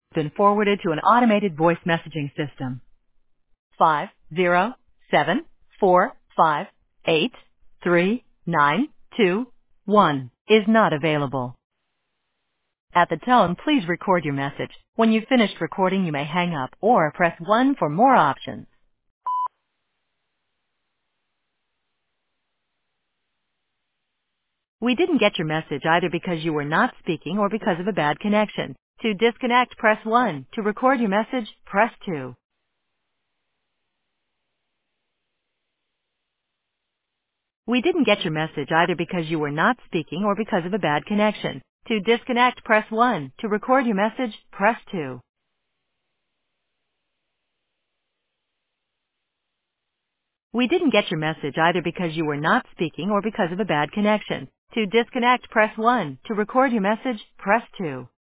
Been forwarded to an automated voice messaging system. 50745839221 is not available. At the tone, please record your message. When you've finished recording, you may hang up or press 1 for more options. We didn't get your message either because you were not speaking or because of a bad connection. To disconnect, press 1. To record your message, press 2. We didn't get your message either because you were not speaking or because of a bad connection. To disconnect, press 1. To record your message, press 2. We didn't get your message either because you were not speaking or because of a bad connection. To disconnect, press 1. To record your message, press 2.